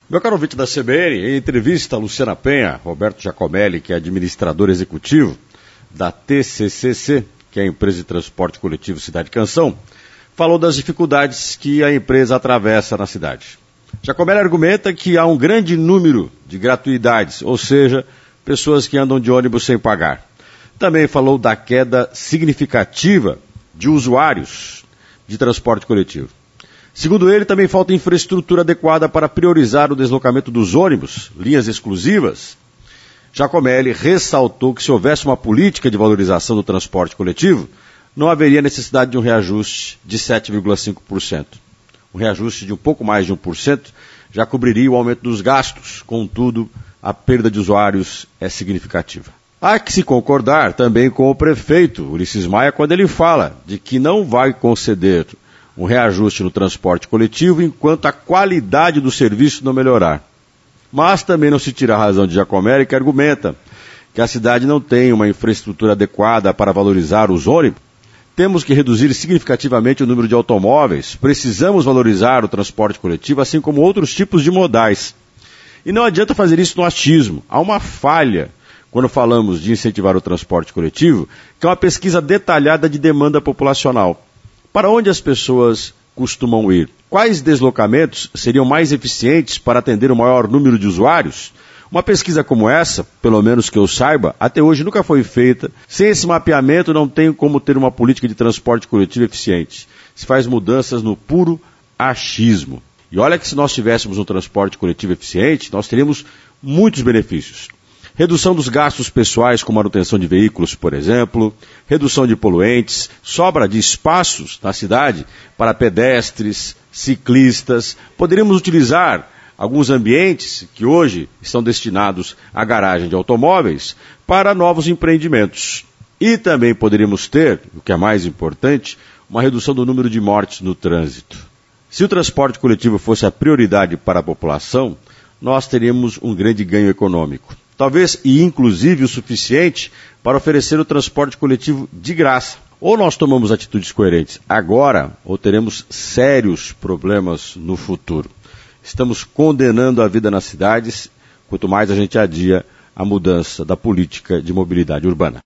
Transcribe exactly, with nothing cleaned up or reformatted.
Meu caro ouvinte da C B N, em entrevista a Luciana Penha, Roberto Giacomelli, que é administrador executivo da T C C C, que é a empresa de transporte coletivo Cidade Canção, falou das dificuldades que a empresa atravessa na cidade. Giacomelli argumenta que há um grande número de gratuidades, ou seja, pessoas que andam de ônibus sem pagar. Também falou da queda significativa de usuários de transporte coletivo. Segundo ele, também falta infraestrutura adequada para priorizar o deslocamento dos ônibus, linhas exclusivas. Giacomelli ressaltou que se houvesse uma política de valorização do transporte coletivo, não haveria necessidade de um reajuste de sete vírgula cinco por cento. Um reajuste de um pouco mais de um por cento já cobriria o aumento dos gastos, contudo, a perda de usuários é significativa. Há que se concordar também com o prefeito Ulisses Maia quando ele fala de que não vai conceder um reajuste no transporte coletivo enquanto a qualidade do serviço não melhorar. Mas também não se tira a razão de Giacomelli, que argumenta que a cidade não tem uma infraestrutura adequada para valorizar os ônibus. Temos que reduzir significativamente o número de automóveis, precisamos valorizar o transporte coletivo, assim como outros tipos de modais. E não adianta fazer isso no achismo. Há uma falha quando falamos de incentivar o transporte coletivo, que é uma pesquisa detalhada de demanda populacional. Para onde as pessoas costumam ir? Quais deslocamentos seriam mais eficientes para atender o maior número de usuários? Uma pesquisa como essa, pelo menos que eu saiba, até hoje nunca foi feita. Sem esse mapeamento não tem como ter uma política de transporte coletivo eficiente. Se faz mudanças no puro achismo. E olha que se nós tivéssemos um transporte coletivo eficiente, nós teríamos muitos benefícios. Redução dos gastos pessoais com manutenção de veículos, por exemplo, redução de poluentes, sobra de espaços na cidade para pedestres, ciclistas. Poderíamos utilizar alguns ambientes que hoje estão destinados à garagem de automóveis para novos empreendimentos. E também poderíamos ter, o que é mais importante, uma redução do número de mortes no trânsito. Se o transporte coletivo fosse a prioridade para a população, nós teríamos um grande ganho econômico. Talvez e inclusive o suficiente para oferecer o transporte coletivo de graça. Ou nós tomamos atitudes coerentes agora, ou teremos sérios problemas no futuro. Estamos condenando a vida nas cidades, quanto mais a gente adia a mudança da política de mobilidade urbana.